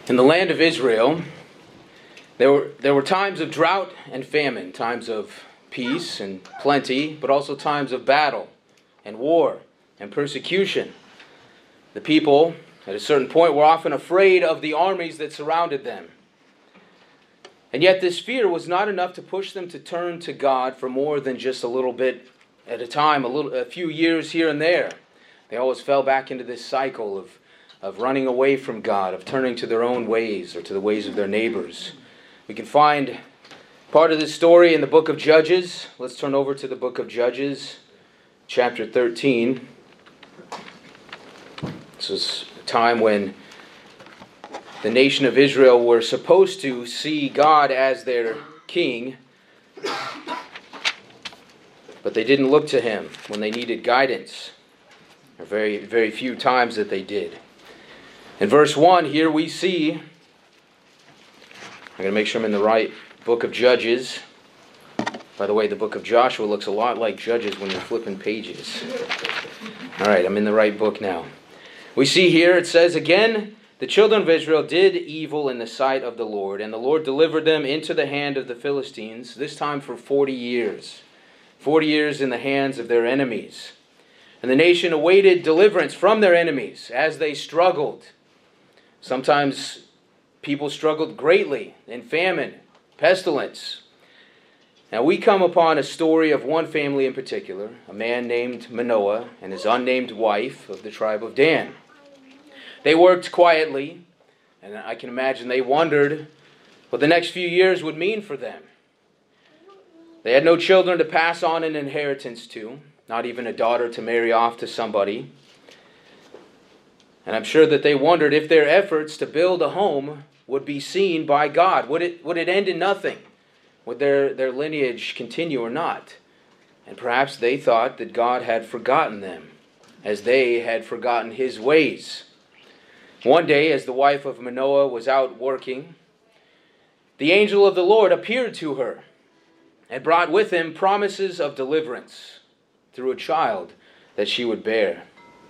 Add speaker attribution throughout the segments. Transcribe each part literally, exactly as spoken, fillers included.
Speaker 1: In the land of Israel, there were, there were times of drought and famine, times of peace and plenty, but also times of battle and war and persecution. The people, at a certain point, were often afraid of the armies that surrounded them. And yet this fear was not enough to push them to turn to God for more than just a little bit at a time, a little, a few years here and there. They always fell back into this cycle of of running away from God, of turning to their own ways or to the ways of their neighbors. We can find part of this story in the book of Judges. Let's turn over to the book of Judges, chapter thirteen. This was a time when the nation of Israel were supposed to see God as their king, but they didn't look to him when they needed guidance. There are very, very few times that they did. In verse one here we see, I'm going to make sure I'm in the right book of Judges. By the way, the book of Joshua looks a lot like Judges when you're flipping pages. All right, I'm in the right book now. We see here it says, "Again, the children of Israel did evil in the sight of the Lord, and the Lord delivered them into the hand of the Philistines, this time for forty years. Forty years in the hands of their enemies. And the nation awaited deliverance from their enemies as they struggled." Sometimes people struggled greatly in famine, pestilence. Now we come upon a story of one family in particular, a man named Manoah and his unnamed wife of the tribe of Dan. They worked quietly, and I can imagine they wondered what the next few years would mean for them. They had no children to pass on an inheritance to, not even a daughter to marry off to somebody. And I'm sure that they wondered if their efforts to build a home would be seen by God. Would it, would it end in nothing? Would their, their lineage continue or not? And perhaps they thought that God had forgotten them, as they had forgotten His ways. One day, as the wife of Manoah was out working, the angel of the Lord appeared to her and brought with him promises of deliverance through a child that she would bear.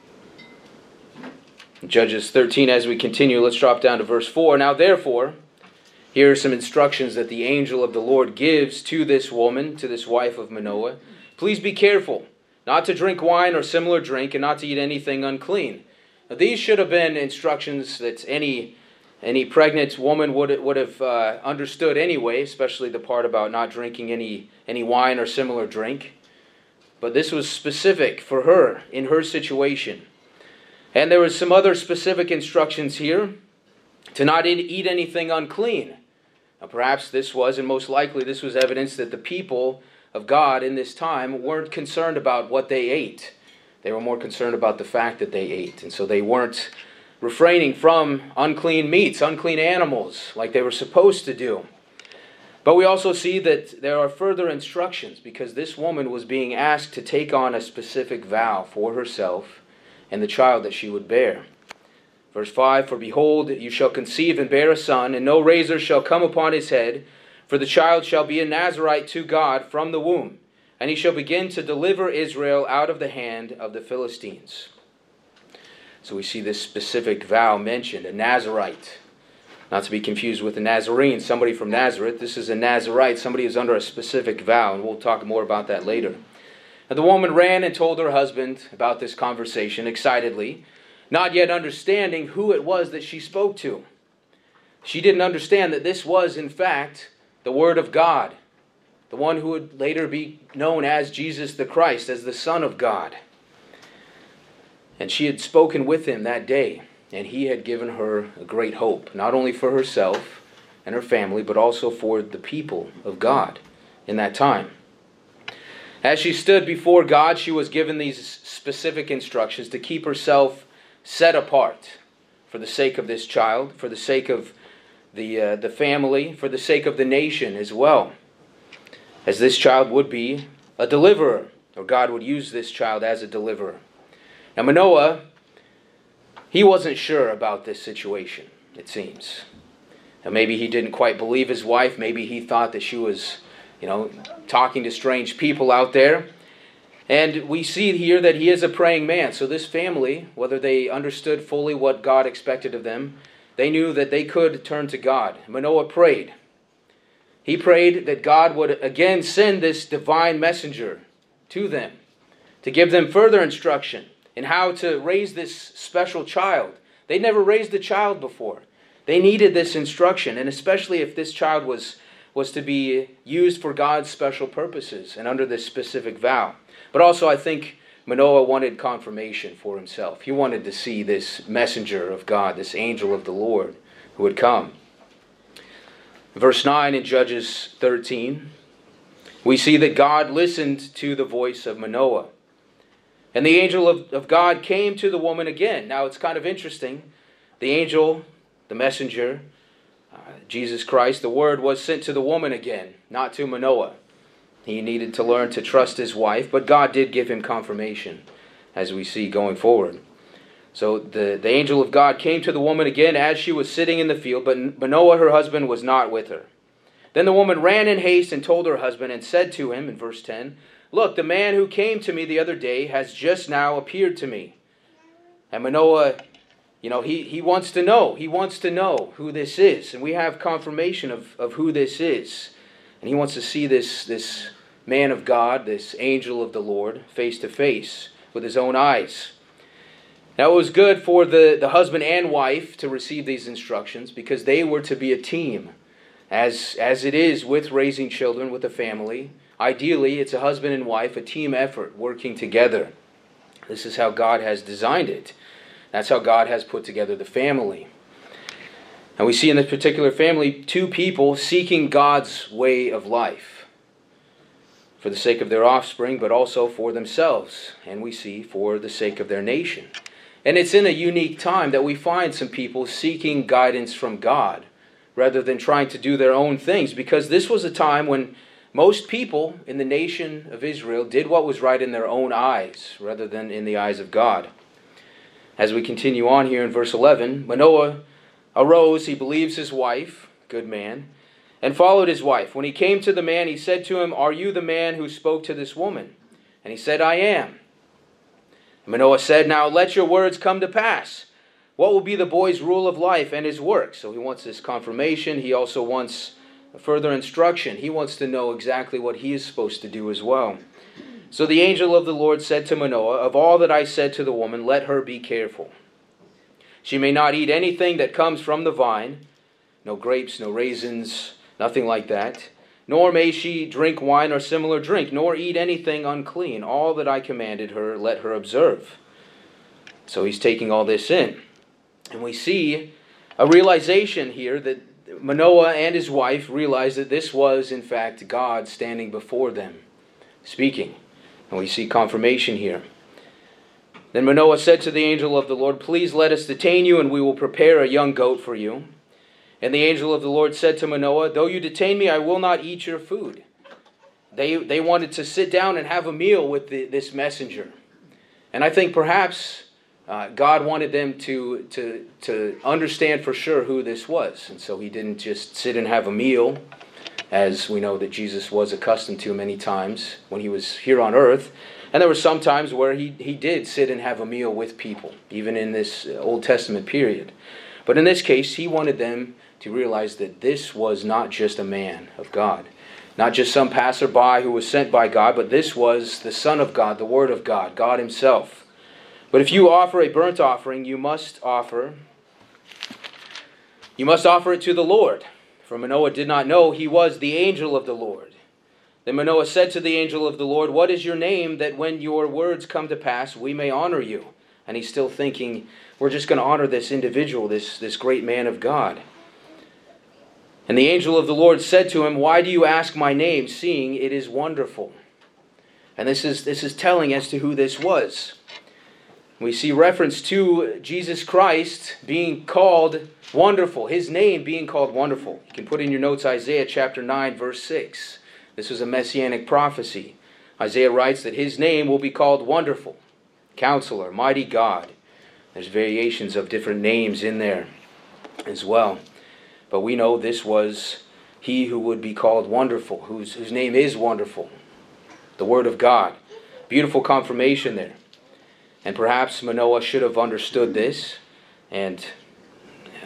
Speaker 1: Judges thirteen, as we continue, let's drop down to verse four. "Now therefore, here are some instructions that the angel of the Lord gives to this woman, to this wife of Manoah. Please be careful not to drink wine or similar drink, and not to eat anything unclean." Now, these should have been instructions that any any pregnant woman would would have uh, understood anyway, especially the part about not drinking any any wine or similar drink. But this was specific for her in her situation. And there were some other specific instructions here to not eat anything unclean. Now perhaps this was, and most likely this was evidence that the people of God in this time weren't concerned about what they ate. They were more concerned about the fact that they ate. And so they weren't refraining from unclean meats, unclean animals, like they were supposed to do. But we also see that there are further instructions, because this woman was being asked to take on a specific vow for herself and the child that she would bear. Verse five, "For behold, you shall conceive and bear a son, and no razor shall come upon his head, for the child shall be a Nazirite to God from the womb, and he shall begin to deliver Israel out of the hand of the Philistines." So we see this specific vow mentioned, a Nazirite. Not to be confused with a Nazarene, somebody from Nazareth. This is a Nazirite, somebody who's under a specific vow, and we'll talk more about that later. And the woman ran and told her husband about this conversation excitedly, not yet understanding who it was that she spoke to. She didn't understand that this was, in fact, the Word of God, the one who would later be known as Jesus the Christ, as the Son of God. And she had spoken with him that day, and he had given her a great hope, not only for herself and her family, but also for the people of God in that time. As she stood before God, she was given these specific instructions to keep herself set apart for the sake of this child, for the sake of the uh, the family, for the sake of the nation as well. As this child would be a deliverer, or God would use this child as a deliverer. Now Manoah, he wasn't sure about this situation, it seems. Now maybe he didn't quite believe his wife. Maybe he thought that she was, you know, talking to strange people out there. And we see here that he is a praying man. So this family, whether they understood fully what God expected of them, they knew that they could turn to God. Manoah prayed. He prayed that God would again send this divine messenger to them to give them further instruction in how to raise this special child. They'd never raised a child before. They needed this instruction, and especially if this child was, was to be used for God's special purposes and under this specific vow. But also I think Manoah wanted confirmation for himself. He wanted to see this messenger of God, this angel of the Lord who would come. Verse nine in Judges thirteen, we see that God listened to the voice of Manoah. And the angel of, of God came to the woman again. Now it's kind of interesting. The angel, the messenger, uh, Jesus Christ, the word was sent to the woman again, not to Manoah. He needed to learn to trust his wife, but God did give him confirmation, as we see going forward. So the, the angel of God came to the woman again as she was sitting in the field, but Manoah, her husband, was not with her. Then the woman ran in haste and told her husband and said to him, in verse ten, "Look, the man who came to me the other day has just now appeared to me." And Manoah, you know, he, he wants to know. He wants to know who this is. And we have confirmation of, of who this is. And he wants to see this, this man of God, this angel of the Lord, face to face with his own eyes. Now it was good for the, the husband and wife to receive these instructions because they were to be a team. As, as it is with raising children with a family, ideally it's a husband and wife, a team effort working together. This is how God has designed it. That's how God has put together the family. And we see in this particular family two people seeking God's way of life for the sake of their offspring, but also for themselves. And we see for the sake of their nation. And it's in a unique time that we find some people seeking guidance from God rather than trying to do their own things, because this was a time when most people in the nation of Israel did what was right in their own eyes rather than in the eyes of God. As we continue on here in verse eleven, Manoah arose, he believes his wife, good man, and followed his wife. When he came to the man, he said to him, "Are you the man who spoke to this woman?" And he said, "I am." Manoah said, "Now let your words come to pass. What will be the boy's rule of life and his work?" So he wants this confirmation. He also wants further instruction. He wants to know exactly what he is supposed to do as well. So the angel of the Lord said to Manoah, "Of all that I said to the woman, let her be careful. She may not eat anything that comes from the vine, no grapes, no raisins, nothing like that. Nor may she drink wine or similar drink, nor eat anything unclean. All that I commanded her, let her observe." So he's taking all this in. And we see a realization here that Manoah and his wife realized that this was, in fact, God standing before them, speaking. And we see confirmation here. Then Manoah said to the angel of the Lord, "Please let us detain you, and we will prepare a young goat for you." And the angel of the Lord said to Manoah, "Though you detain me, I will not eat your food." They, they wanted to sit down and have a meal with the, this messenger. And I think perhaps uh, God wanted them to, to, to understand for sure who this was. And so he didn't just sit and have a meal, as we know that Jesus was accustomed to many times when he was here on earth. And there were some times where he, he did sit and have a meal with people, even in this Old Testament period. But in this case, he wanted them to realize that this was not just a man of God, not just some passerby who was sent by God, but this was the Son of God, the Word of God, God himself. But if you offer a burnt offering, you must offer, you must offer it to the Lord. For Manoah did not know he was the angel of the Lord. Then Manoah said to the angel of the Lord, "What is your name, that when your words come to pass, we may honor you?" And he's still thinking, we're just going to honor this individual, this, this great man of God. And the angel of the Lord said to him, "Why do you ask my name, seeing it is wonderful?" And this is, this is telling as to who this was. We see reference to Jesus Christ being called Wonderful, his name being called Wonderful. You can put in your notes Isaiah chapter nine, verse six. This was a messianic prophecy. Isaiah writes that his name will be called Wonderful, Counselor, Mighty God. There's variations of different names in there as well. But we know this was he who would be called Wonderful, whose, whose name is Wonderful, the Word of God. Beautiful confirmation there. And perhaps Manoah should have understood this and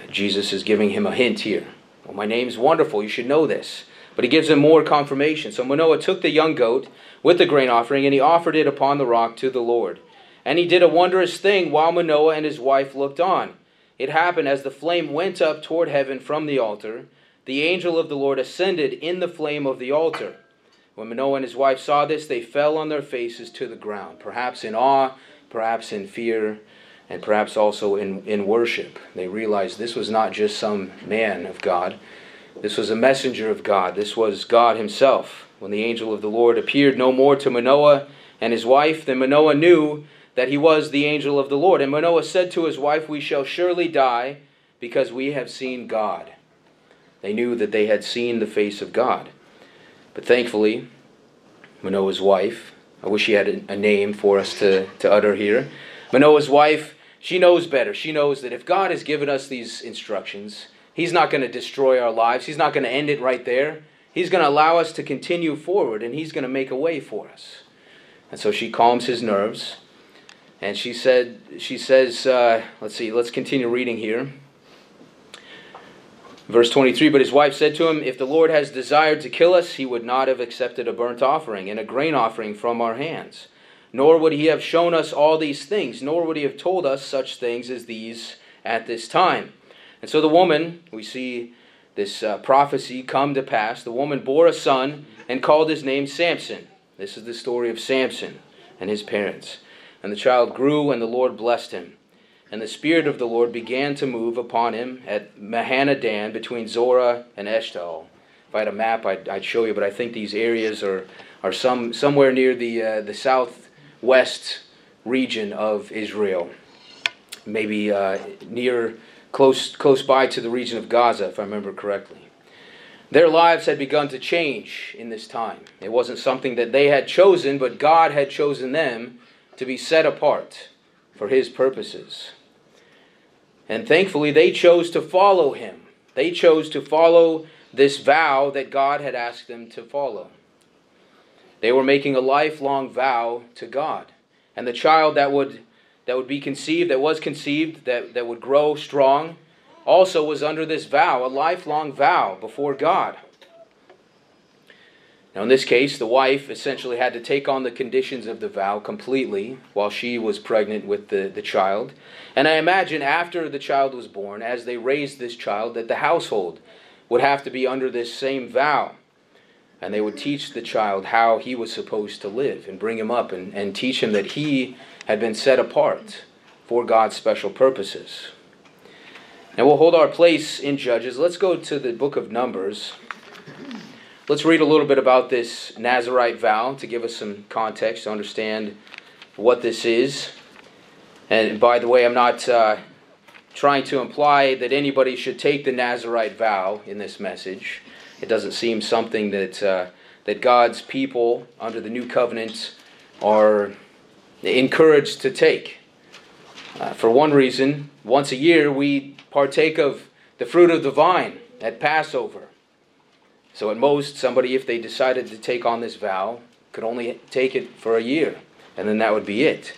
Speaker 1: Jesus is giving him a hint here. Well, my name's wonderful, you should know this. But he gives him more confirmation. So Manoah took the young goat with the grain offering, and he offered it upon the rock to the Lord. And he did a wondrous thing while Manoah and his wife looked on. It happened as the flame went up toward heaven from the altar, the angel of the Lord ascended in the flame of the altar. When Manoah and his wife saw this, they fell on their faces to the ground, perhaps in awe, perhaps in fear, and perhaps also in, in worship. They realized this was not just some man of God. This was a messenger of God. This was God himself. When the angel of the Lord appeared no more to Manoah and his wife, then Manoah knew that he was the angel of the Lord. And Manoah said to his wife, we shall surely die, because we have seen God. They knew that they had seen the face of God. But thankfully, Manoah's wife, I wish she had a, a name for us to, to utter here. Manoah's wife, she knows better. She knows that if God has given us these instructions, he's not going to destroy our lives. He's not going to end it right there. He's going to allow us to continue forward, and he's going to make a way for us. And so she calms his nerves. And she said, she says, uh, let's see, let's continue reading here. Verse twenty-three, but his wife said to him, if the Lord has desired to kill us, he would not have accepted a burnt offering and a grain offering from our hands. Nor would he have shown us all these things, nor would he have told us such things as these at this time. And so the woman, we see this uh, prophecy come to pass. The woman bore a son and called his name Samson. This is the story of Samson and his parents. And the child grew, and the Lord blessed him. And the Spirit of the Lord began to move upon him at Mahanadan between Zorah and Eshtaol. If I had a map, I'd, I'd show you, but I think these areas are, are some somewhere near the, uh, the southwest region of Israel. Maybe uh, near, close, close by to the region of Gaza, if I remember correctly. Their lives had begun to change in this time. It wasn't something that they had chosen, but God had chosen them to be set apart for his purposes. And thankfully, they chose to follow him. They chose to follow this vow that God had asked them to follow. They were making a lifelong vow to God. And the child that would that would be conceived, that was conceived, that, that would grow strong, also was under this vow, a lifelong vow before God. Now in this case, the wife essentially had to take on the conditions of the vow completely while she was pregnant with the, the child. And I imagine after the child was born, as they raised this child, that the household would have to be under this same vow. And they would teach the child how he was supposed to live and bring him up and, and teach him that he had been set apart for God's special purposes. Now we'll hold our place in Judges. Let's go to the book of Numbers. Let's read a little bit about this Nazirite vow to give us some context to understand what this is. And by the way, I'm not uh, trying to imply that anybody should take the Nazirite vow in this message. It doesn't seem something that uh, that God's people under the new covenant are encouraged to take. Uh, for one reason, once a year we partake of the fruit of the vine at Passover. So at most, somebody, if they decided to take on this vow, could only take it for a year, and then that would be it.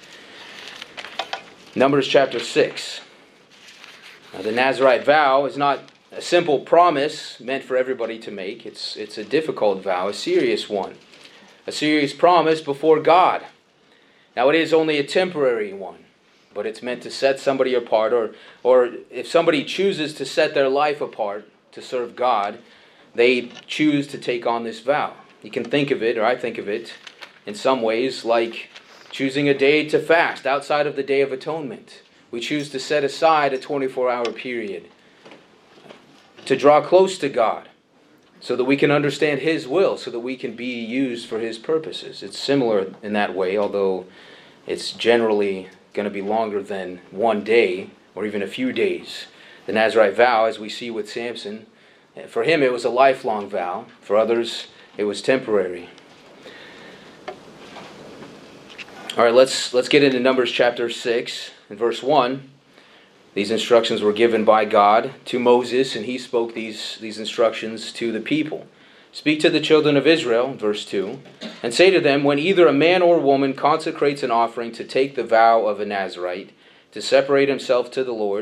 Speaker 1: Numbers chapter six. Now, the Nazirite vow is not a simple promise meant for everybody to make. It's, it's a difficult vow, a serious one. A serious promise before God. Now, it is only a temporary one, but it's meant to set somebody apart, or, or if somebody chooses to set their life apart to serve God, they choose to take on this vow. You can think of it, or I think of it, in some ways like choosing a day to fast outside of the Day of Atonement. We choose to set aside a twenty-four hour period to draw close to God so that we can understand his will, so that we can be used for his purposes. It's similar in that way, although it's generally going to be longer than one day or even a few days. The Nazirite vow, as we see with Samson, for him it was a lifelong vow. For others, it was temporary. All right, let's let's get into Numbers chapter six and verse one. These instructions were given by God to Moses, and he spoke these, these instructions to the people. Speak to the children of Israel, verse two, and say to them, when either a man or woman consecrates an offering to take the vow of a Nazirite, to separate himself to the Lord,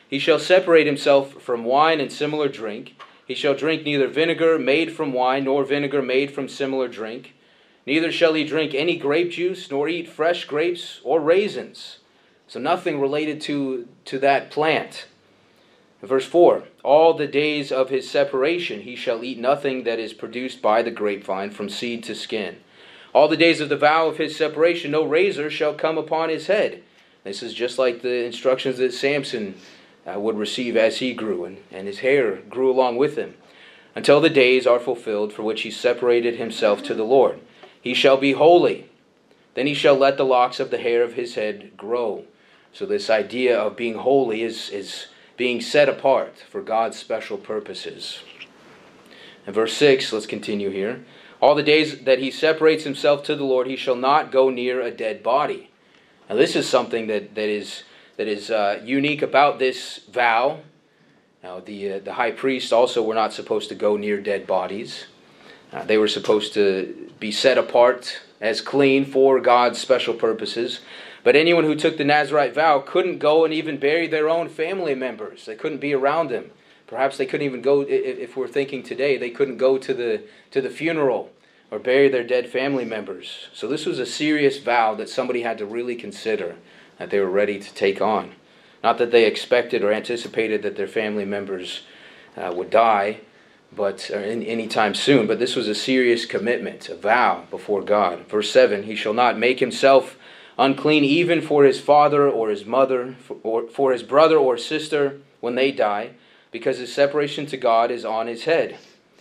Speaker 1: He shall separate himself from wine and similar drink. He shall drink neither vinegar made from wine, nor vinegar made from similar drink. Neither shall he drink any grape juice, nor eat fresh grapes or raisins. So nothing related to, to that plant. Verse four, all the days of his separation he shall eat nothing that is produced by the grapevine from seed to skin. All the days of the vow of his separation no razor shall come upon his head. This is just like the instructions that Samson uh, would receive as he grew, and, and his hair grew along with him, until the days are fulfilled for which he separated himself to the Lord. He shall be holy. Then he shall let the locks of the hair of his head grow. So this idea of being holy is, is being set apart for God's special purposes. And verse six, let's continue here. All the days that he separates himself to the Lord, he shall not go near a dead body. Now this is something that, that is, that is uh, unique about this vow. Now the, uh, the high priest also were not supposed to go near dead bodies. Uh, they were supposed to be set apart as clean for God's special purposes. But anyone who took the Nazirite vow couldn't go and even bury their own family members. They couldn't be around them. Perhaps they couldn't even go, if we're thinking today, they couldn't go to the to the funeral or bury their dead family members. So this was a serious vow that somebody had to really consider that they were ready to take on. Not that they expected or anticipated that their family members uh, would die, but or in, anytime soon. But this was a serious commitment, a vow before God. Verse seven, he shall not make himself unclean even for his father or his mother, for, or for his brother or sister when they die, because his separation to God is on his head.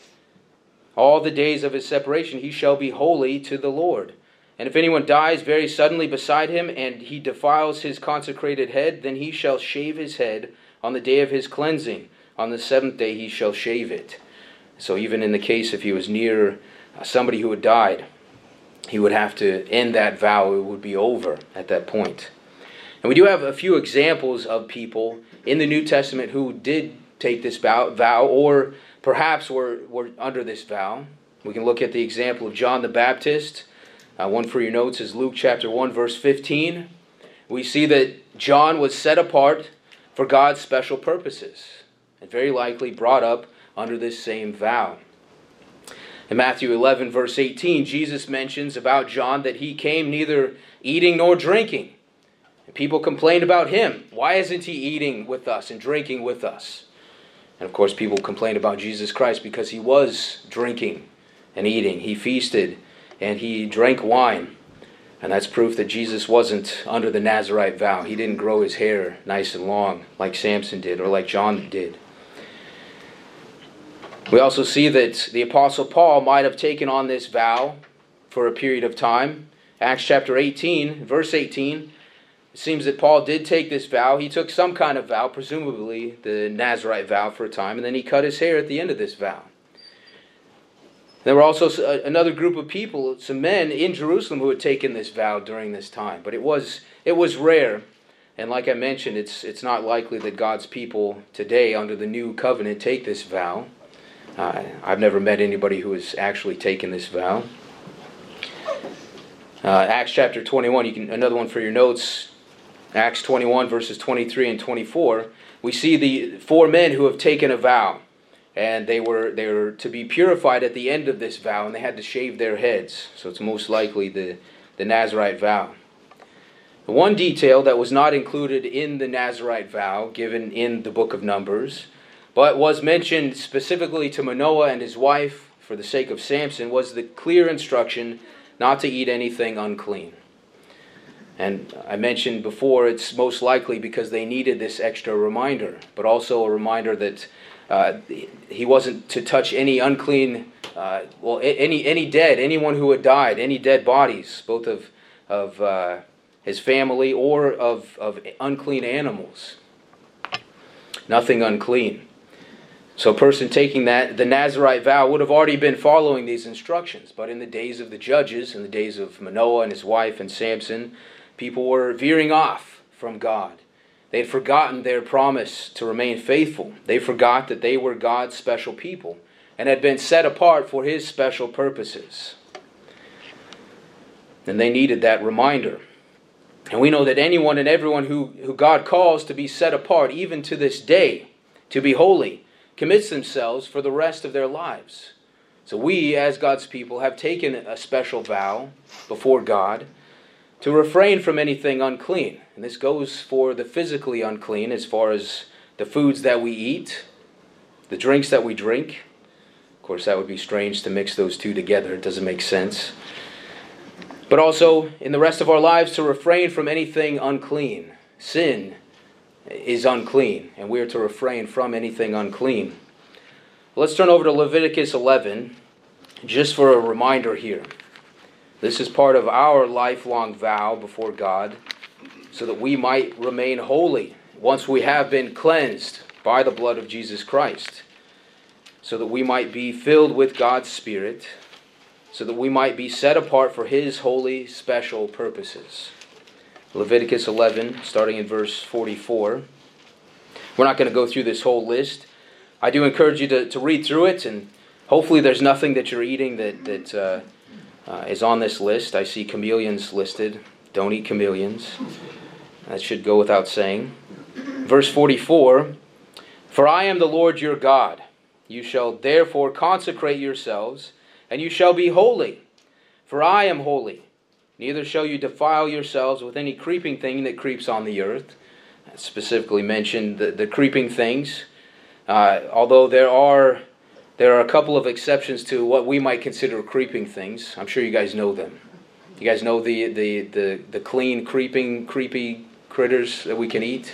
Speaker 1: All the days of his separation he shall be holy to the Lord. And if anyone dies very suddenly beside him, and he defiles his consecrated head, then he shall shave his head on the day of his cleansing. On the seventh day he shall shave it. So even in the case if he was near somebody who had died, he would have to end that vow. It would be over at that point. And we do have a few examples of people in the New Testament who did take this vow, vow or perhaps were, were under this vow. We can look at the example of John the Baptist. Uh, one for your notes is Luke chapter one, verse fifteen. We see that John was set apart for God's special purposes, and very likely brought up under this same vow. In Matthew eleven, verse eighteen, Jesus mentions about John that he came neither eating nor drinking. And people complained about him. Why isn't he eating with us and drinking with us? And of course, people complained about Jesus Christ because he was drinking and eating. He feasted and he drank wine. And that's proof that Jesus wasn't under the Nazirite vow. He didn't grow his hair nice and long like Samson did or like John did. We also see that the Apostle Paul might have taken on this vow for a period of time. Acts chapter eighteen, verse eighteen, it seems that Paul did take this vow. He took some kind of vow, presumably the Nazirite vow for a time, and then he cut his hair at the end of this vow. There were also another group of people, some men in Jerusalem who had taken this vow during this time, but it was it was rare. And like I mentioned, it's it's not likely that God's people today under the new covenant take this vow. Uh, I've never met anybody who has actually taken this vow. Uh, Acts chapter twenty-one, you can another one for your notes. Acts twenty-one, verses twenty-three and twenty-four. We see the four men who have taken a vow, and they were they were to be purified at the end of this vow, and they had to shave their heads. So it's most likely the the Nazirite vow. The one detail that was not included in the Nazirite vow, given in the book of Numbers, but was mentioned specifically to Manoah and his wife for the sake of Samson, was the clear instruction not to eat anything unclean. And I mentioned before, it's most likely because they needed this extra reminder, but also a reminder that uh, he wasn't to touch any unclean, uh, well, any any dead, anyone who had died, any dead bodies, both of of uh, his family or of, of unclean animals. Nothing unclean. So a person taking that, the Nazirite vow, would have already been following these instructions. But in the days of the judges, in the days of Manoah and his wife and Samson, people were veering off from God. They had forgotten their promise to remain faithful. They forgot that they were God's special people and had been set apart for his special purposes. And they needed that reminder. And we know that anyone and everyone who, who God calls to be set apart, even to this day, to be holy, commits themselves for the rest of their lives. So we, as God's people, have taken a special vow before God to refrain from anything unclean. And this goes for the physically unclean, as far as the foods that we eat, the drinks that we drink. Of course, that would be strange to mix those two together. It doesn't make sense. But also, in the rest of our lives, to refrain from anything unclean. Sin is unclean, and we are to refrain from anything unclean. Let's turn over to Leviticus eleven, just for a reminder here. This is part of our lifelong vow before God, so that we might remain holy once we have been cleansed by the blood of Jesus Christ, so that we might be filled with God's Spirit, so that we might be set apart for His holy, special purposes. Leviticus eleven, starting in verse forty-four. We're not going to go through this whole list. I do encourage you to, to read through it, and hopefully there's nothing that you're eating that, that uh, uh, is on this list. I see chameleons listed. Don't eat chameleons. That should go without saying. Verse forty-four, "For I am the Lord your God. You shall therefore consecrate yourselves, and you shall be holy. For I am holy. Neither shall you defile yourselves with any creeping thing that creeps on the earth." I specifically mentioned the, the creeping things. Uh, although there are there are a couple of exceptions to what we might consider creeping things. I'm sure you guys know them. You guys know the the, the, the clean, creeping, creepy critters that we can eat?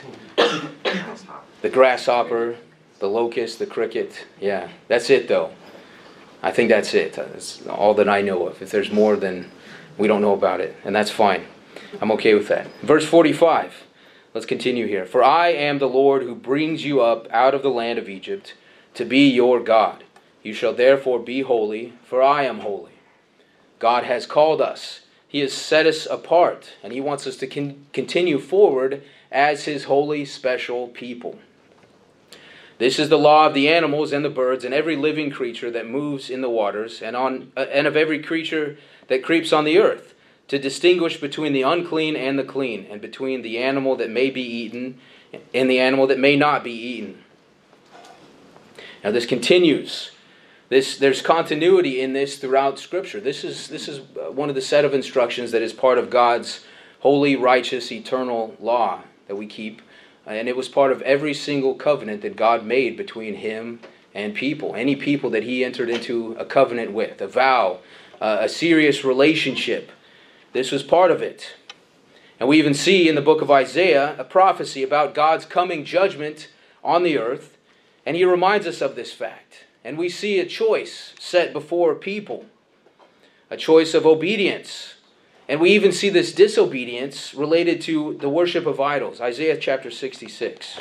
Speaker 1: The grasshopper, the locust, the cricket. Yeah, that's it though. I think that's it. That's all that I know of. If there's more, then we don't know about it. And that's fine. I'm okay with that. Verse forty-five. Let's continue here. "For I am the Lord who brings you up out of the land of Egypt to be your God. You shall therefore be holy, for I am holy." God has called us. He has set us apart, and He wants us to con- continue forward as His holy, special people. "This is the law of the animals and the birds and every living creature that moves in the waters, and on uh, and of every creature that creeps on the earth, to distinguish between the unclean and the clean, and between the animal that may be eaten and the animal that may not be eaten." Now this continues. This there's continuity in this throughout Scripture. This is this is one of the set of instructions that is part of God's holy, righteous, eternal law that we keep. And it was part of every single covenant that God made between Him and people. Any people that He entered into a covenant with, a vow, uh, a serious relationship. This was part of it. And we even see in the book of Isaiah a prophecy about God's coming judgment on the earth. And He reminds us of this fact. And we see a choice set before people. A choice of obedience. And we even see this disobedience related to the worship of idols. Isaiah chapter sixty-six.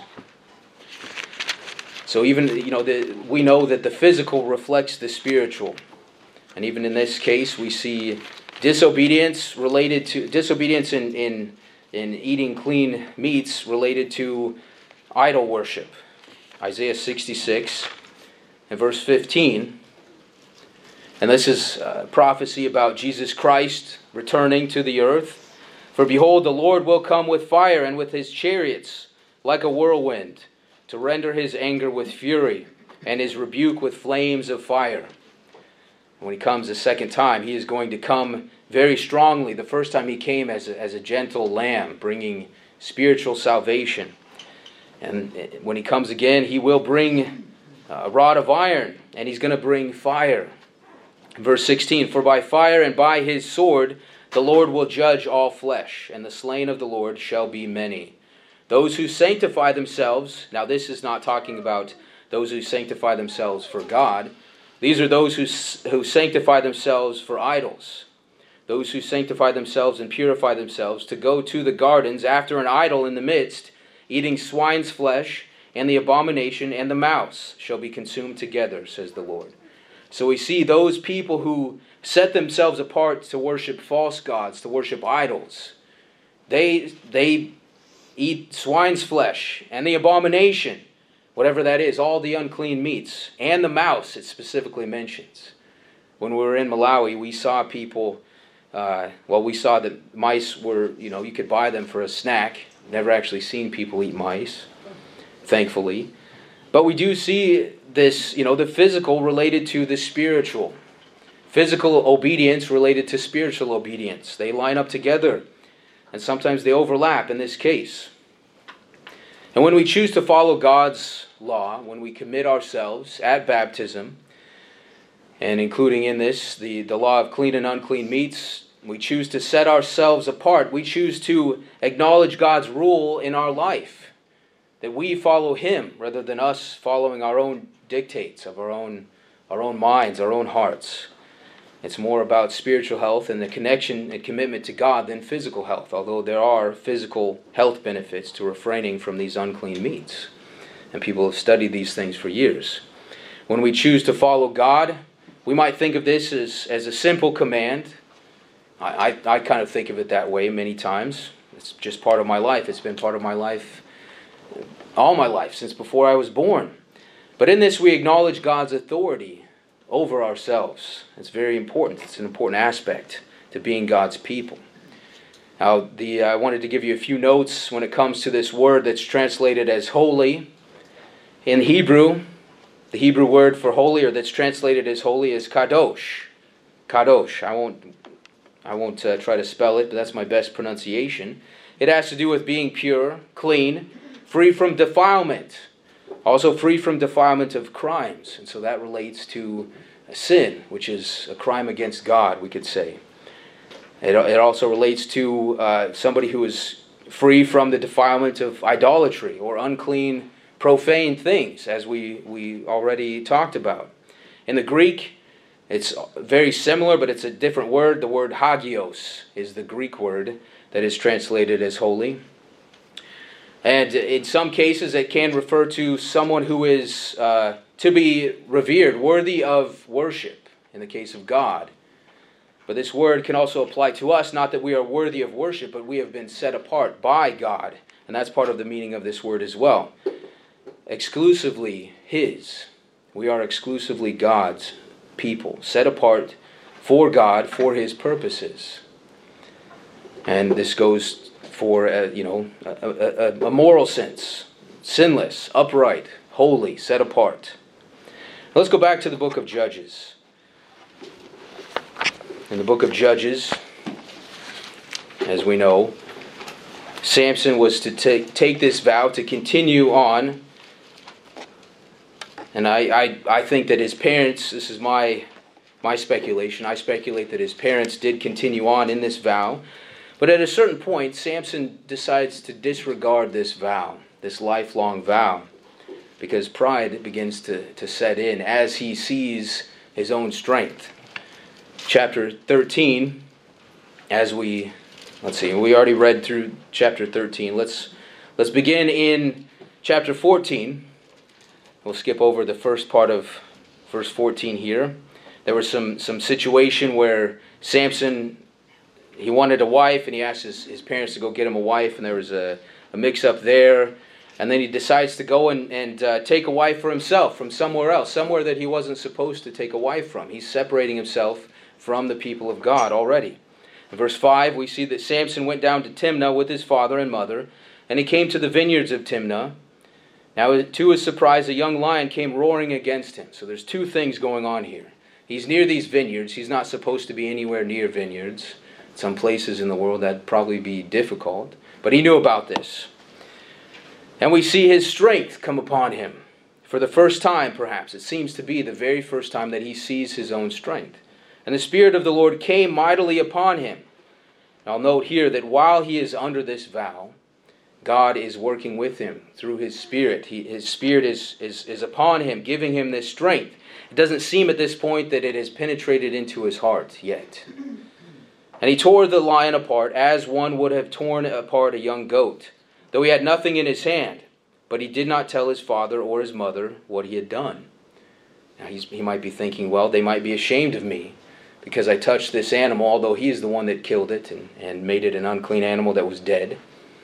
Speaker 1: So even, you know, the, we know that the physical reflects the spiritual. And even in this case, we see disobedience related to, disobedience in, in, in eating clean meats related to idol worship. Isaiah sixty-six and verse fifteen. And this is a prophecy about Jesus Christ returning to the earth. "For behold, the Lord will come with fire, and with His chariots like a whirlwind, to render His anger with fury, and His rebuke with flames of fire." When He comes the second time, He is going to come very strongly. The first time He came as a, as a gentle lamb, bringing spiritual salvation. And when He comes again, He will bring a rod of iron, and He's going to bring fire. Verse sixteen, "For by fire and by His sword the Lord will judge all flesh, and the slain of the Lord shall be many. Those who sanctify themselves," now this is not talking about those who sanctify themselves for God. These are those who, who sanctify themselves for idols. Those who sanctify themselves and purify themselves to go to the gardens after an idol in the midst, eating swine's flesh, and the abomination and the mouse shall be consumed together, says the Lord. So we see those people who set themselves apart to worship false gods, to worship idols. They, they eat swine's flesh and the abomination, whatever that is, all the unclean meats, and the mouse it specifically mentions. When we were in Malawi, we saw people Uh, well, we saw that mice were, you know, you could buy them for a snack. Never actually seen people eat mice, thankfully. But we do see this, you know, the physical related to the spiritual. Physical obedience related to spiritual obedience. They line up together, and sometimes they overlap in this case. And when we choose to follow God's law, when we commit ourselves at baptism, and including in this the, the law of clean and unclean meats, we choose to set ourselves apart. We choose to acknowledge God's rule in our life, that we follow Him rather than us following our own dictates of our own, our own minds, our own hearts. It's more about spiritual health and the connection and commitment to God than physical health, although there are physical health benefits to refraining from these unclean meats. And people have studied these things for years. When we choose to follow God, we might think of this as, as a simple command. I, I, I kind of think of it that way many times. It's just part of my life. It's been part of my life all my life, since before I was born. But in this we acknowledge God's authority over ourselves. It's very important. It's an important aspect to being God's people. Now, the I wanted to give you a few notes when it comes to this word that's translated as holy. In Hebrew, the Hebrew word for holy, or that's translated as holy, is kadosh. Kadosh. I won't, I won't uh, try to spell it, but that's my best pronunciation. It has to do with being pure, clean, free from defilement. Also free from defilement of crimes. And so that relates to sin, which is a crime against God, we could say. It, it also relates to uh, somebody who is free from the defilement of idolatry or unclean, profane things, as we, we already talked about. In the Greek, it's very similar, but it's a different word. The word hagios is the Greek word that is translated as holy. And in some cases, it can refer to someone who is uh, to be revered, worthy of worship, in the case of God. But this word can also apply to us, not that we are worthy of worship, but we have been set apart by God. And that's part of the meaning of this word as well. Exclusively His. We are exclusively God's people, set apart for God, for His purposes. And this goes for a, you know, a, a, a moral sense, sinless, upright, holy, set apart. Let's go back to the book of Judges. In the book of Judges, as we know, Samson was to take take this vow to continue on. And I, I, I think that his parents, this is my, my speculation, I speculate that his parents did continue on in this vow. But at a certain point, Samson decides to disregard this vow, this lifelong vow, because pride begins to, to set in as he sees his own strength. Chapter thirteen, as we, let's see, we already read through chapter thirteen. Let's, let's begin in chapter fourteen. We'll skip over the first part of verse fourteen here. There was some, some situation where Samson, he wanted a wife, and he asked his, his parents to go get him a wife, and there was a, a mix-up there. And then he decides to go and, and uh, take a wife for himself from somewhere else, somewhere that he wasn't supposed to take a wife from. He's separating himself from the people of God already. In verse five, we see that Samson went down to Timnah with his father and mother, and he came to the vineyards of Timnah. Now, to his surprise, a young lion came roaring against him. So there's two things going on here. He's near these vineyards. He's not supposed to be anywhere near vineyards. Some places in the world that'd probably be difficult. But he knew about this. And we see his strength come upon him. For the first time, perhaps, it seems to be the very first time that he sees his own strength. And the Spirit of the Lord came mightily upon him. And I'll note here that while he is under this vow, God is working with him through His Spirit. He, his Spirit is, is, is upon him, giving him this strength. It doesn't seem at this point that it has penetrated into his heart yet. And he tore the lion apart as one would have torn apart a young goat, though he had nothing in his hand. But he did not tell his father or his mother what he had done. Now he's, he might be thinking, well, they might be ashamed of me because I touched this animal, although he is the one that killed it and, and made it an unclean animal that was dead.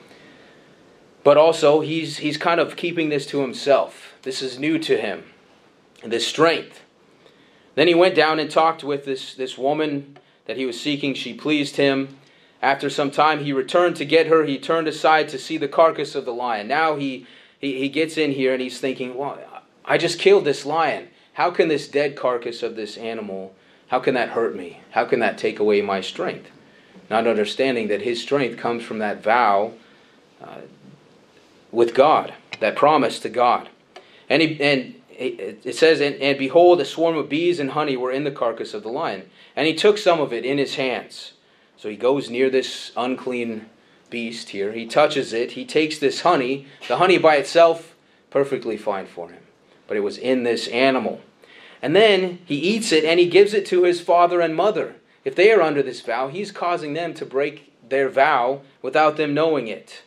Speaker 1: But also, he's he's kind of keeping this to himself. This is new to him, this strength. Then he went down and talked with this, this woman that he was seeking. She pleased him. After some time, he returned to get her. He turned aside to see the carcass of the lion. Now he, he, he gets in here and he's thinking, well, I just killed this lion. How can this dead carcass of this animal, how can that hurt me? How can that take away my strength? Not understanding that his strength comes from that vow uh, with God, that promise to God. And, he, and it says, and, and behold, a swarm of bees and honey were in the carcass of the lion. And he took some of it in his hands. So he goes near this unclean beast here. He touches it. He takes this honey. The honey by itself, perfectly fine for him. But it was in this animal. And then he eats it and he gives it to his father and mother. If they are under this vow, he's causing them to break their vow without them knowing it.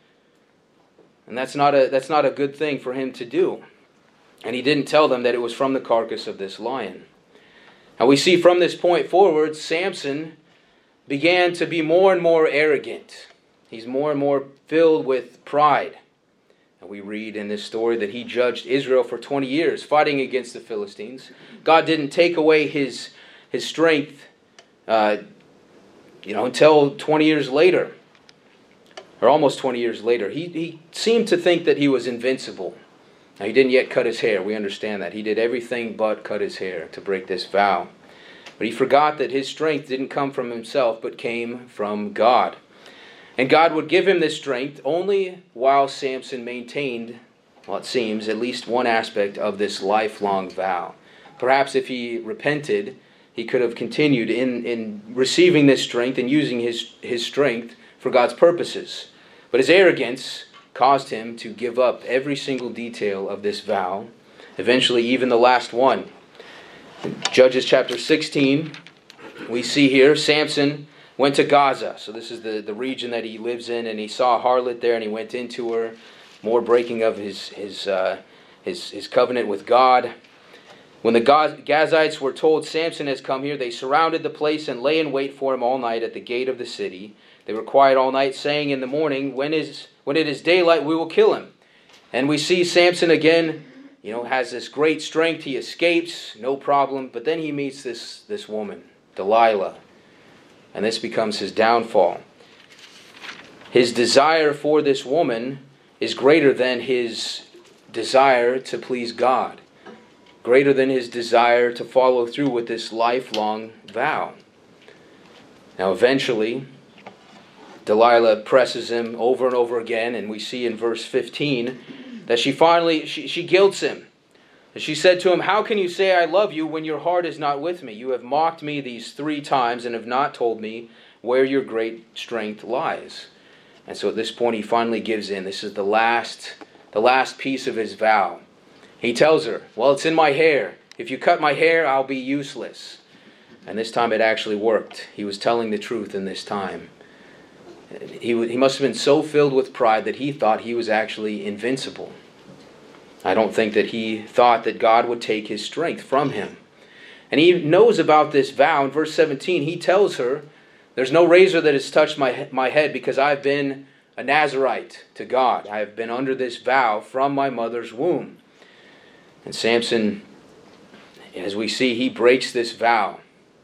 Speaker 1: And that's not a, that's not a good thing for him to do. And he didn't tell them that it was from the carcass of this lion. And we see from this point forward, Samson began to be more and more arrogant. He's more and more filled with pride. And we read in this story that he judged Israel for twenty years, fighting against the Philistines. God didn't take away his, his strength uh, you know, until twenty years later. Or almost twenty years later. He, he seemed to think that he was invincible. Now, he didn't yet cut his hair. We understand that. He did everything but cut his hair to break this vow. But he forgot that his strength didn't come from himself, but came from God. And God would give him this strength only while Samson maintained, well, it seems, at least one aspect of this lifelong vow. Perhaps if he repented, he could have continued in, in receiving this strength and using his, his strength for God's purposes. But his arrogance caused him to give up every single detail of this vow, eventually even the last one. In Judges chapter sixteen, we see here Samson went to Gaza. So this is the, the region that he lives in, and he saw a harlot there, and he went into her, more breaking of his his uh, his, his covenant with God. When the Gazites were told Samson has come here, they surrounded the place and lay in wait for him all night at the gate of the city. They were quiet all night, saying in the morning, when is when it is daylight, we will kill him. And we see Samson again, you know, has this great strength. He escapes, no problem. But then he meets this, this woman, Delilah. And this becomes his downfall. His desire for this woman is greater than his desire to please God. Greater than his desire to follow through with this lifelong vow. Now eventually, Delilah presses him over and over again, and we see in verse fifteen that she finally, she, she guilts him. And she said to him, how can you say I love you when your heart is not with me? You have mocked me these three times and have not told me where your great strength lies. And so at this point he finally gives in. This is the last, the last piece of his vow. He tells her, well, it's in my hair. If you cut my hair, I'll be useless. And this time it actually worked. He was telling the truth in this time. He, he must have been so filled with pride that he thought he was actually invincible. I don't think that he thought that God would take his strength from him. And he knows about this vow. In verse seventeen, he tells her, there's no razor that has touched my, my head because I've been a Nazirite to God. I have been under this vow from my mother's womb. And Samson, as we see, he breaks this vow.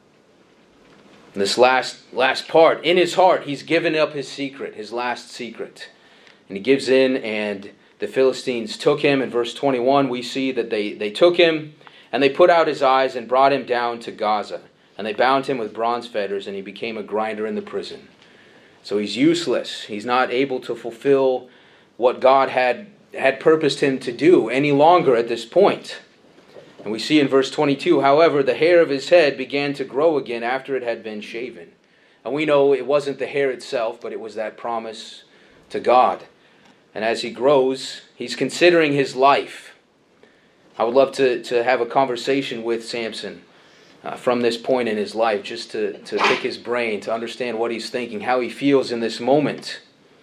Speaker 1: This last last part, in his heart, he's given up his secret, his last secret. And he gives in, and the Philistines took him. In verse twenty-one, we see that they, they took him, and they put out his eyes and brought him down to Gaza. And they bound him with bronze fetters, and he became a grinder in the prison. So he's useless. He's not able to fulfill what God had, had purposed him to do any longer at this point. And we see in verse twenty-two, however, the hair of his head began to grow again after it had been shaven. And we know it wasn't the hair itself, but it was that promise to God. And as he grows, he's considering his life. I would love to, to have a conversation with Samson uh, from this point in his life, just to, to pick his brain, to understand what he's thinking, how he feels in this moment.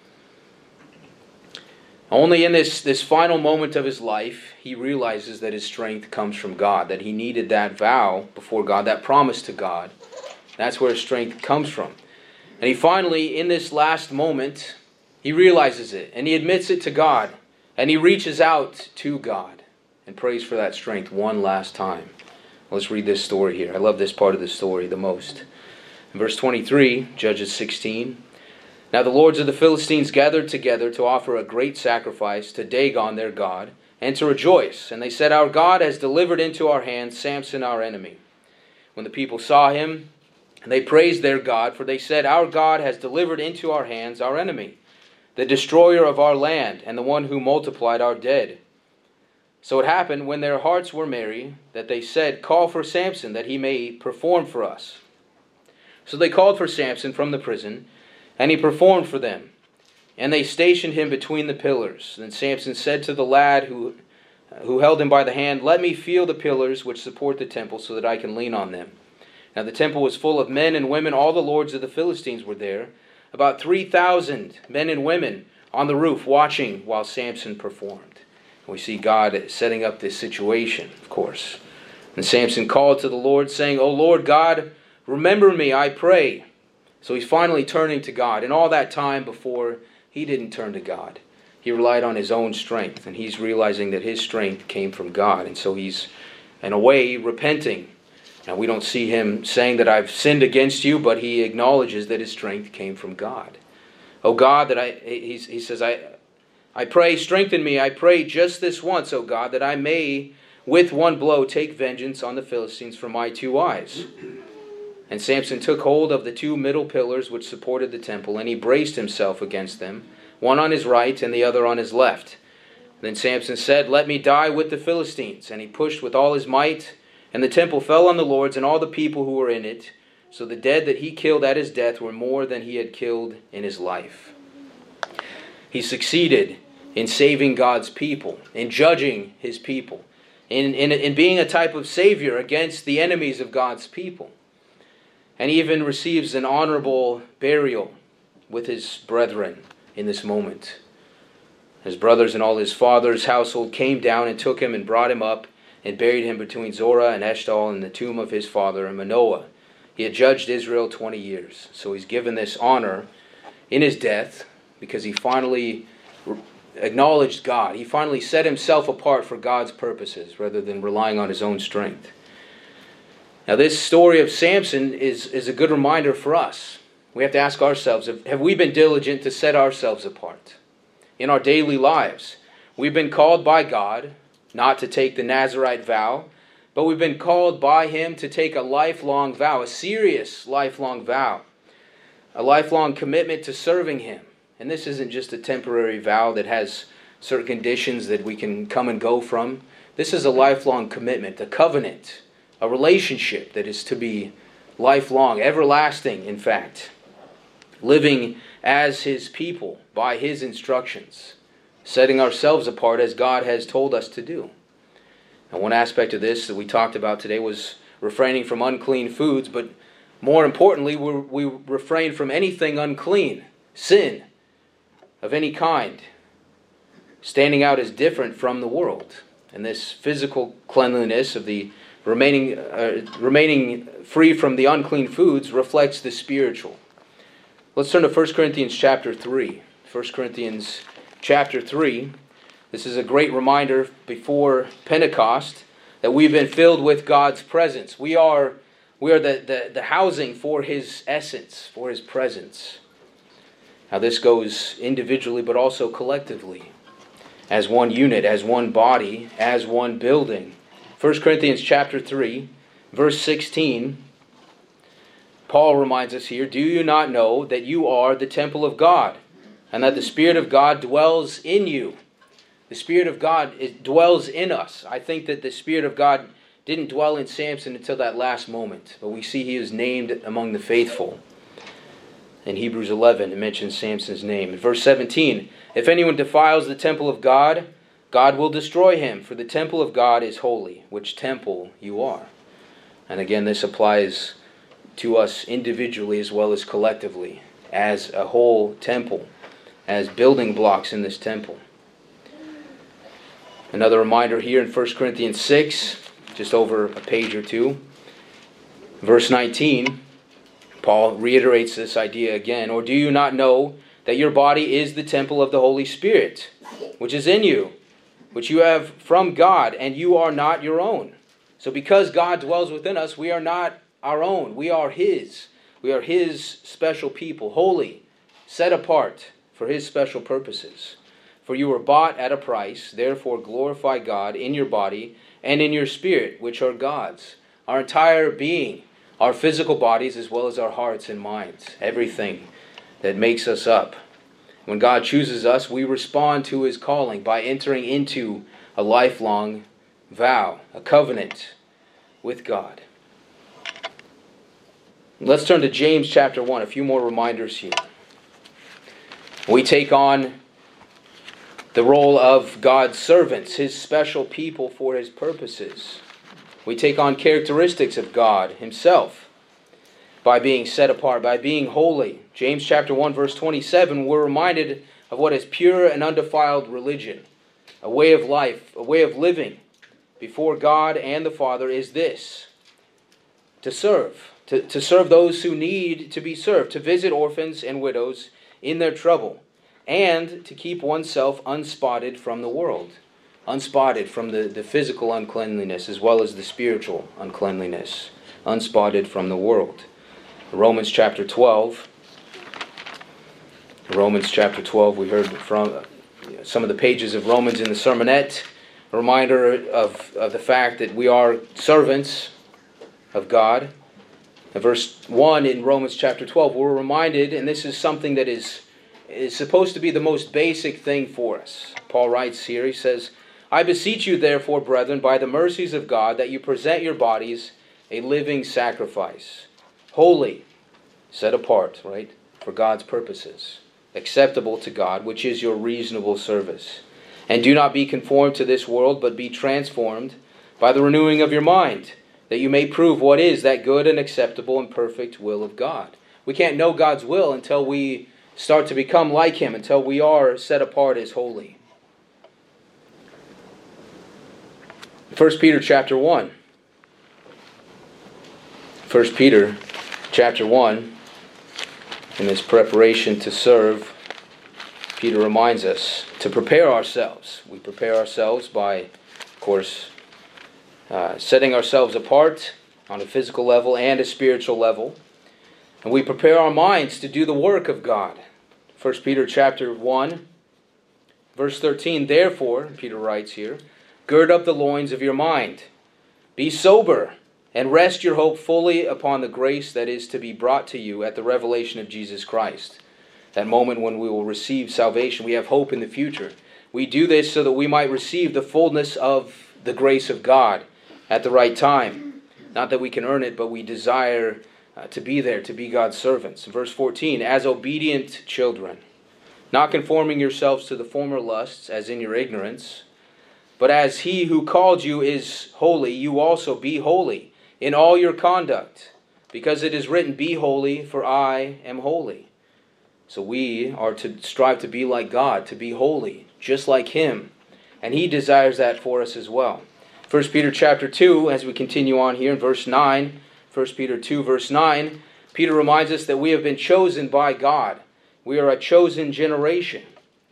Speaker 1: Only in this, this final moment of his life, he realizes that his strength comes from God, that he needed that vow before God, that promise to God. That's where his strength comes from. And he finally, in this last moment, he realizes it, and he admits it to God, and he reaches out to God and prays for that strength one last time. Let's read this story here. I love this part of the story the most. In verse twenty-three, Judges sixteen. Now the lords of the Philistines gathered together to offer a great sacrifice to Dagon their god, and to rejoice. And they said, Our God has delivered into our hands Samson our enemy. When the people saw him, they praised their God, for they said, Our God has delivered into our hands our enemy, the destroyer of our land, and the one who multiplied our dead. So it happened, when their hearts were merry, that they said, Call for Samson, that he may perform for us. So they called for Samson from the prison, and he performed for them. And they stationed him between the pillars. Then Samson said to the lad who, who held him by the hand, Let me feel the pillars which support the temple, so that I can lean on them. Now the temple was full of men and women. All the lords of the Philistines were there. About three thousand men and women on the roof watching while Samson performed. We see God setting up this situation, of course. And Samson called to the Lord, saying, O Lord God, remember me, I pray. So he's finally turning to God. And all that time before, he didn't turn to God. He relied on his own strength. And he's realizing that his strength came from God. And so he's, in a way, repenting. Now we don't see him saying that I've sinned against you, but he acknowledges that his strength came from God. Oh God, that I, he, he says, I, I pray, strengthen me, I pray just this once, O God, that I may with one blow take vengeance on the Philistines for my two eyes. And Samson took hold of the two middle pillars which supported the temple, and he braced himself against them, one on his right and the other on his left. Then Samson said, Let me die with the Philistines. And he pushed with all his might, and the temple fell on the lords and all the people who were in it. So the dead that he killed at his death were more than he had killed in his life. He succeeded in saving God's people, in judging his people, in, in, in being a type of savior against the enemies of God's people. And he even receives an honorable burial with his brethren in this moment. His brothers and all his father's household came down and took him and brought him up and buried him between Zorah and Eshtaol in the tomb of his father in Manoah. He had judged Israel twenty years. So he's given this honor in his death because he finally acknowledged God. He finally set himself apart for God's purposes rather than relying on his own strength. Now this story of Samson is, is a good reminder for us. We have to ask ourselves, have we been diligent to set ourselves apart in our daily lives? We've been called by God not to take the Nazirite vow, but we've been called by Him to take a lifelong vow, a serious lifelong vow, a lifelong commitment to serving Him. And this isn't just a temporary vow that has certain conditions that we can come and go from. This is a lifelong commitment, a covenant, a relationship that is to be lifelong, everlasting, in fact. Living as His people by His instructions, setting ourselves apart as God has told us to do. And one aspect of this that we talked about today was refraining from unclean foods, but more importantly, we refrain from anything unclean, sin of any kind, standing out as different from the world. And this physical cleanliness of the remaining uh, remaining free from the unclean foods reflects the spiritual. Let's turn to First Corinthians chapter three. First Corinthians chapter three. This is a great reminder before Pentecost that we've been filled with God's presence. We are we are the, the, the housing for His essence, for His presence. Now this goes individually but also collectively, as one unit, as one body, as one building. First Corinthians chapter three, verse sixteen, Paul reminds us here, Do you not know that you are the temple of God, and that the Spirit of God dwells in you? The Spirit of God it dwells in us. I think that the Spirit of God didn't dwell in Samson until that last moment, but we see he is named among the faithful. In Hebrews eleven, it mentions Samson's name. In verse seventeen, If anyone defiles the temple of God, God will destroy him, for the temple of God is holy, which temple you are. And again, this applies to us individually as well as collectively, as a whole temple, as building blocks in this temple. Another reminder here in First Corinthians six, just over a page or two, verse nineteen, Paul reiterates this idea again. Or do you not know that your body is the temple of the Holy Spirit, which is in you, which you have from God, and you are not your own? So because God dwells within us, we are not our own. We are His. We are His special people, holy, set apart for His special purposes. For you were bought at a price, therefore glorify God in your body and in your spirit, which are God's. Our entire being, our physical bodies as well as our hearts and minds, everything that makes us up. When God chooses us, we respond to His calling by entering into a lifelong vow, a covenant with God. Let's turn to James chapter one, a few more reminders here. We take on the role of God's servants, His special people for His purposes. We take on characteristics of God Himself by being set apart, by being holy. James chapter one, verse twenty-seven, we're reminded of what is pure and undefiled religion. A way of life, a way of living before God and the Father is this: to serve, to, to serve those who need to be served, to visit orphans and widows in their trouble, and to keep oneself unspotted from the world, unspotted from the, the physical uncleanliness as well as the spiritual uncleanliness, unspotted from the world. Romans chapter twelve. Romans chapter twelve, we heard from some of the pages of Romans in the sermonette, a reminder of, of the fact that we are servants of God. In verse one in Romans chapter twelve, we're reminded, and this is something that is, is supposed to be the most basic thing for us. Paul writes here, he says, I beseech you therefore, brethren, by the mercies of God, that you present your bodies a living sacrifice, holy, set apart, right, for God's purposes, acceptable to God, which is your reasonable service. And do not be conformed to this world, but be transformed by the renewing of your mind, that you may prove what is that good and acceptable and perfect will of God. We can't know God's will until we start to become like Him, until we are set apart as holy. First Peter chapter one. First Peter chapter one. In this preparation to serve, Peter reminds us to prepare ourselves. We prepare ourselves by, of course, uh, setting ourselves apart on a physical level and a spiritual level. And we prepare our minds to do the work of God. First Peter chapter one, verse thirteen, therefore, Peter writes here, gird up the loins of your mind. Be sober, and rest your hope fully upon the grace that is to be brought to you at the revelation of Jesus Christ. That moment when we will receive salvation, we have hope in the future. We do this so that we might receive the fullness of the grace of God at the right time. Not that we can earn it, but we desire uh, to be there, to be God's servants. Verse fourteen, as obedient children, not conforming yourselves to the former lusts as in your ignorance, but as He who called you is holy, you also be holy in all your conduct, because it is written, be holy, for I am holy. So we are to strive to be like God, to be holy, just like Him. And He desires that for us as well. First Peter chapter two, as we continue on here in verse nine, First Peter two, verse nine, Peter reminds us that we have been chosen by God. We are a chosen generation,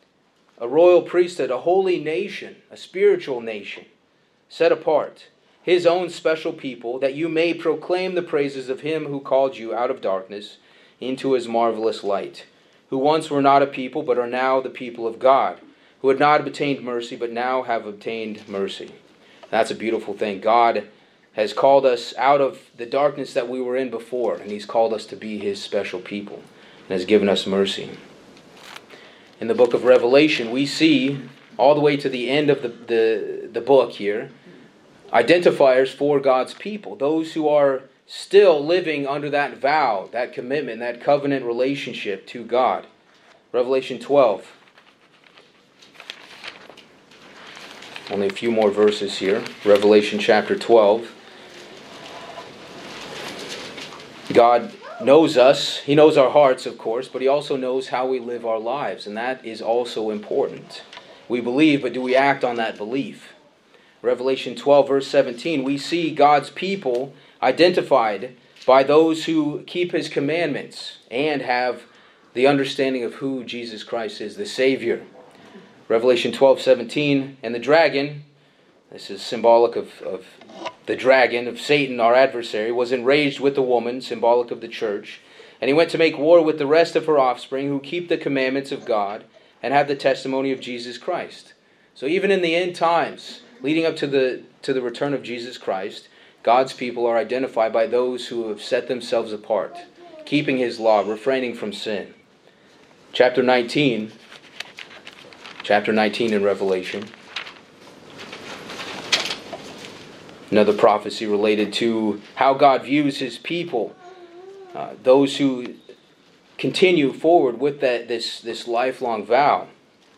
Speaker 1: a royal priesthood, a holy nation, a spiritual nation, set apart, His own special people, that you may proclaim the praises of Him who called you out of darkness into His marvelous light, who once were not a people, but are now the people of God, who had not obtained mercy, but now have obtained mercy. That's a beautiful thing. God has called us out of the darkness that we were in before, and He's called us to be His special people, and has given us mercy. In the book of Revelation, we see, all the way to the end of the, the, the book here, identifiers for God's people, those who are still living under that vow, that commitment, that covenant relationship to God. Revelation twelve. Only a few more verses here. Revelation chapter twelve. God knows us. He knows our hearts, of course, but He also knows how we live our lives, and that is also important. We believe, but do we act on that belief? Revelation twelve, verse seventeen, we see God's people identified by those who keep His commandments and have the understanding of who Jesus Christ is, the Savior. Revelation twelve, seventeen, and the dragon, this is symbolic of, of the dragon, of Satan, our adversary, was enraged with the woman, symbolic of the church, And he went to make war with the rest of her offspring who keep the commandments of God and have the testimony of Jesus Christ. So even in the end times, leading up to the to the return of Jesus Christ, God's people are identified by those who have set themselves apart, keeping his law, refraining from sin. Chapter nineteen, chapter nineteen in Revelation. Another prophecy related to how God views his people, uh, those who continue forward with that this, this lifelong vow.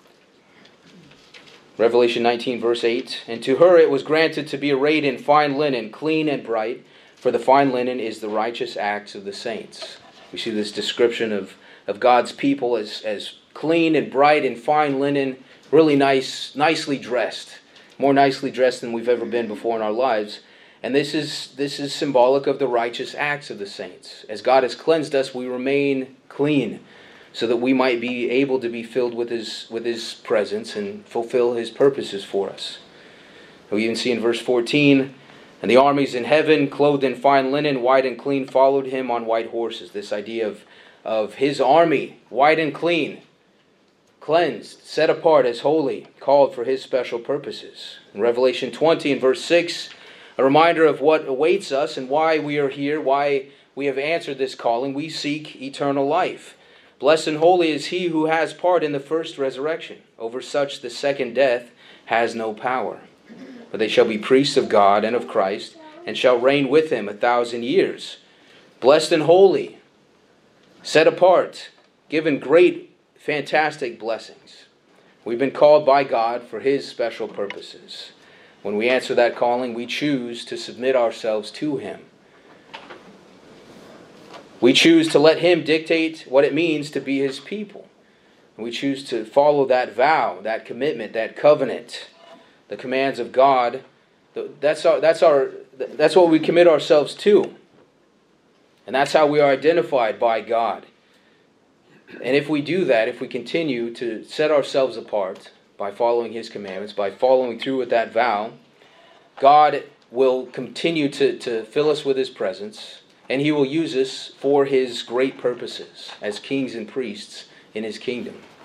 Speaker 1: Revelation nineteen, verse eight, "And to her it was granted to be arrayed in fine linen, clean and bright, for the fine linen is the righteous acts of the saints." We see this description of, of God's people as, as clean and bright and fine linen, really nice, nicely dressed. More nicely dressed than we've ever been before in our lives. And this is this is symbolic of the righteous acts of the saints. As God has cleansed us, we remain clean, so that we might be able to be filled with his with his presence and fulfill his purposes for us. We even see in verse fourteen, "And the armies in heaven, clothed in fine linen, white and clean, followed him on white horses." This idea of, of his army, white and clean, cleansed, set apart as holy, called for his special purposes. In Revelation twenty and verse six, a reminder of what awaits us and why we are here, why we have answered this calling. We seek eternal life. "Blessed and holy is he who has part in the first resurrection. Over such the second death has no power. But they shall be priests of God and of Christ, and shall reign with him a thousand years." Blessed and holy, set apart, given great fantastic blessings. We've been called by God for his special purposes. When we answer that calling, we choose to submit ourselves to him. We choose to let him dictate what it means to be his people. We choose to follow that vow, that commitment, that covenant, the commands of God. That's our, that's our, that's what we commit ourselves to. And that's how we are identified by God. And if we do that, if we continue to set ourselves apart by following his commandments, by following through with that vow, God will continue to, to fill us with his presence, and he will use us for his great purposes as kings and priests in his kingdom.